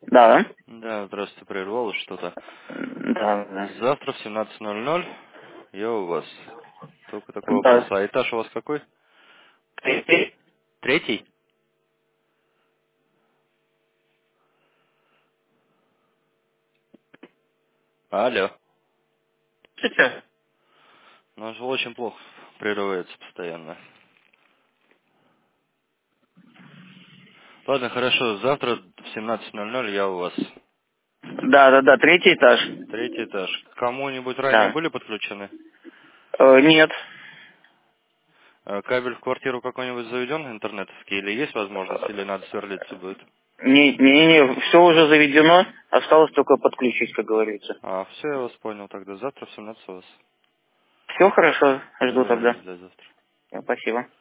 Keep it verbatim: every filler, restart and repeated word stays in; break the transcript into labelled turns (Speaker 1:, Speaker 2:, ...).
Speaker 1: Да.
Speaker 2: Да, здравствуйте, прервалось что-то.
Speaker 1: Да, да.
Speaker 2: Завтра в семнадцать ноль ноль я у вас. Только такой вопрос.
Speaker 1: Да.
Speaker 2: А этаж у вас какой?
Speaker 1: Третий.
Speaker 2: Третий? Алло.
Speaker 1: Сейчас.
Speaker 2: Ну, же очень плохо прерывается постоянно. Ладно, хорошо. Завтра в семнадцать ноль ноль я у вас.
Speaker 1: Да, да, да, третий этаж.
Speaker 2: Третий этаж. К кому-нибудь ранее
Speaker 1: Да.
Speaker 2: были подключены?
Speaker 1: Э, нет.
Speaker 2: Э, Кабель в квартиру какой-нибудь заведен интернетовский? Или есть возможность, или надо сверлиться будет?
Speaker 1: Не, не, не, все уже заведено. Осталось только подключить, как говорится.
Speaker 2: А, все, я вас понял тогда. Завтра в семнадцать у вас.
Speaker 1: Все хорошо, жду тогда.
Speaker 2: Договорились для завтра.
Speaker 1: Спасибо.